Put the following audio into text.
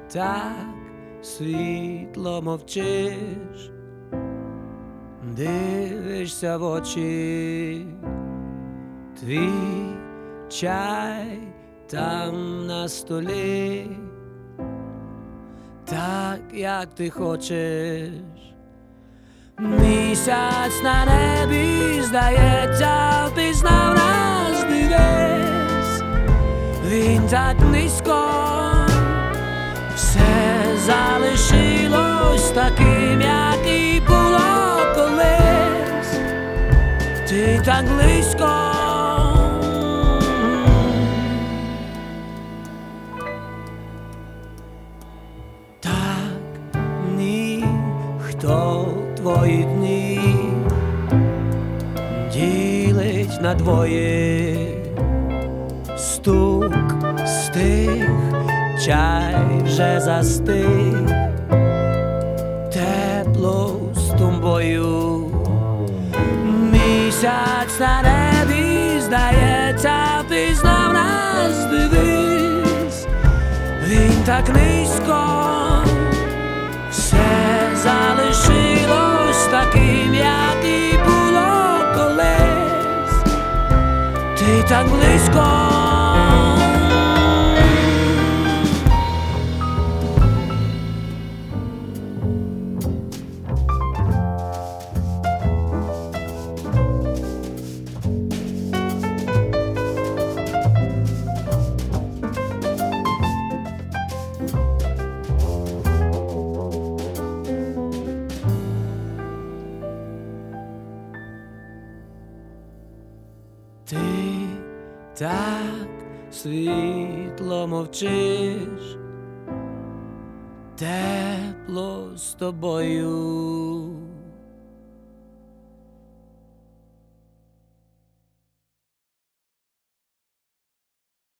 так світло мовчиш, дивишся в очі, твій чай там на столі, так як ти хочеш. Місяць на небі, здається, впізнав нас, дивись, він так низько, все залишилось таким, як і було колись, ти так близько. Так ніхто твої дні ділить на двоє, стук стих, чай вже застиг, тепло з тобою. Місяць на небі, здається, впізнав нас, дивись, він так низько, все залишилось таким, як і було колись, ти так близько. Ти так світло мовчиш, тепло з тобою.